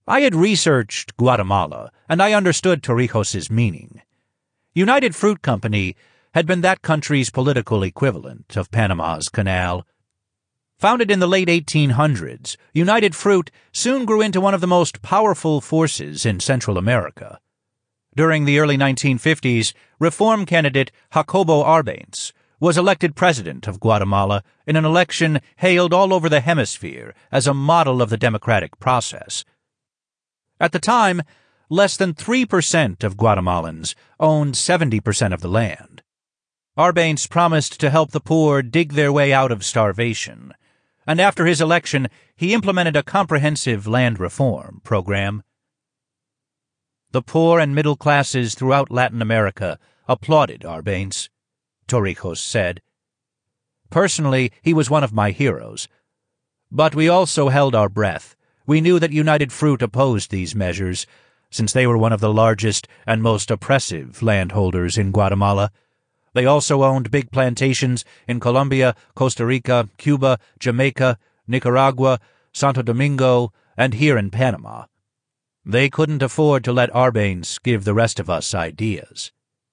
I had researched Guatemala, and I understood Torrijos's meaning. United Fruit Company had been that country's political equivalent of Panama's Canal. Founded in the late 1800s, United Fruit soon grew into one of the most powerful forces in Central America. During the early 1950s, reform candidate Jacobo Arbenz was elected president of Guatemala in an election hailed all over the hemisphere as a model of the democratic process. At the time, less than 3% of Guatemalans owned 70% of the land. Arbenz promised to help the poor dig their way out of starvation, and after his election, he implemented a comprehensive land reform program. The poor and middle classes throughout Latin America applauded Arbenz, Torrijos said. Personally, he was one of my heroes. But we also held our breath. We knew that United Fruit opposed these measures, since they were one of the largest and most oppressive landholders in Guatemala. They also owned big plantations in Colombia, Costa Rica, Cuba, Jamaica, Nicaragua, Santo Domingo, and here in Panama. They couldn't afford to let Arbenz give the rest of us ideas.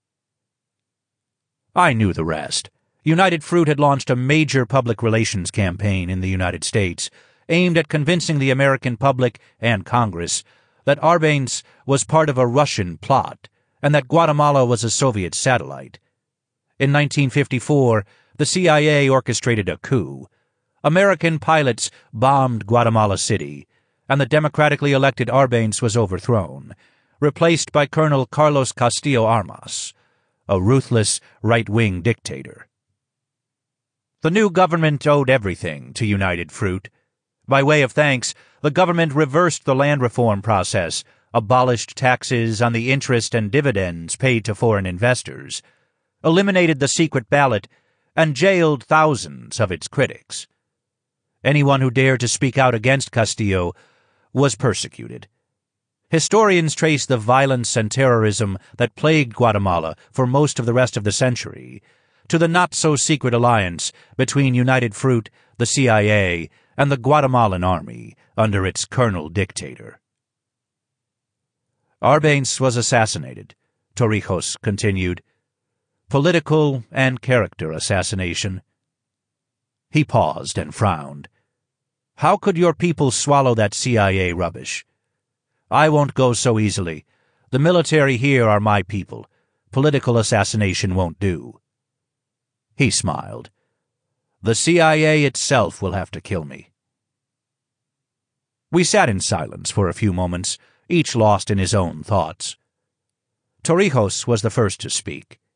I knew the rest. United Fruit had launched a major public relations campaign in the United States, aimed at convincing the American public and Congress that Arbenz was part of a Russian plot and that Guatemala was a Soviet satellite. In 1954, the CIA orchestrated a coup. American pilots bombed Guatemala City, and the democratically elected Arbenz was overthrown, replaced by Colonel Carlos Castillo Armas, a ruthless right-wing dictator. The new government owed everything to United Fruit. By way of thanks, the government reversed the land reform process, abolished taxes on the interest and dividends paid to foreign investors, eliminated the secret ballot, and jailed thousands of its critics. Anyone who dared to speak out against Castillo was persecuted. Historians trace the violence and terrorism that plagued Guatemala for most of the rest of the century to the not-so-secret alliance between United Fruit, the CIA, and the Guatemalan army under its colonel-dictator. Arbenz was assassinated, Torrijos continued. Political and character assassination. He paused and frowned. How could your people swallow that CIA rubbish? I won't go so easily. The military here are my people. Political assassination won't do. He smiled. The CIA itself will have to kill me. We sat in silence for a few moments, each lost in his own thoughts. Torrijos was the first to speak.